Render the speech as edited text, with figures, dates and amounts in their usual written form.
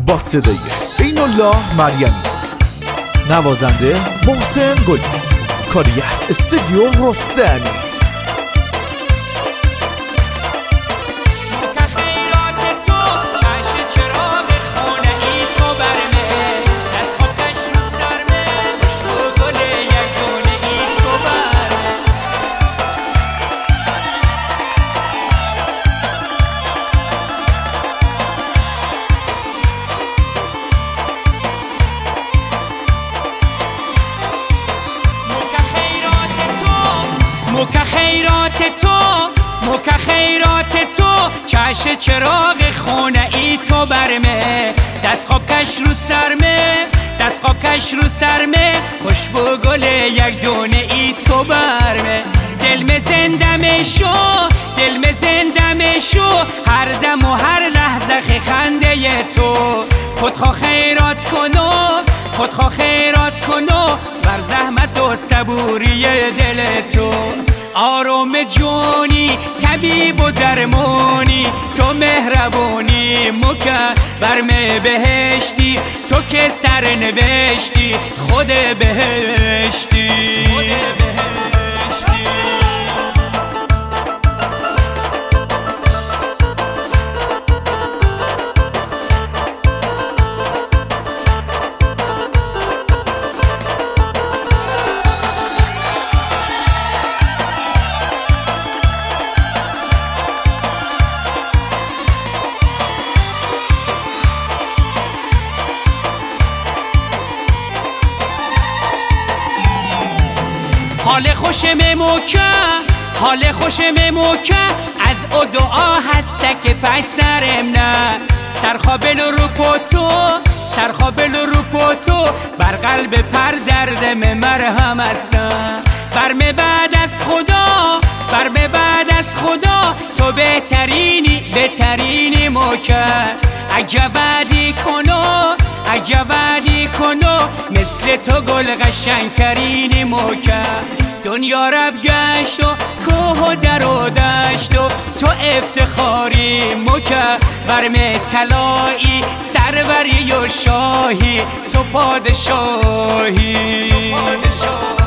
با صدای عین الله مریمی، نوازنده محسن گلی، کاری از استودیو رستمی. موکه خیرات تو چش چراغ خونه ای تو برمه، دست خاکش رو سرمه، دست خاکش رو سرمه، خوشبو گل یک دونه ای تو برمه. دلم زندم شو، دلم زندم شو، هر دم و هر لحظه خنده تو. خودخواه خیرات کنو، خودخواه خیرات کنو، بر زحمت و صبوری دل تو. آروم جونی طبیب و درمونی تو، مهربونی مکه برمه بهشتی، تو که سر نوشتی خود بهشتی. حال خوشم موکه، حال خوشم موکه، از او دعا هسته که پش سرم نه. سرخابل رو پوتو، سرخابل رو پوتو، بر قلب پر دردم مرهم هستم. برمه بعد از خدا، برمه بعد از خدا، تو بهترینی بهترینی موکه. اگه وعدی کنو، اگه وعدی کنو، مثل تو گل قشنگترینی موکه. دنیا رب گشت و کوه و در و دشت و تو افتخاری موکه. برمه طلایی سروری و شاهی، تو پادشاهی.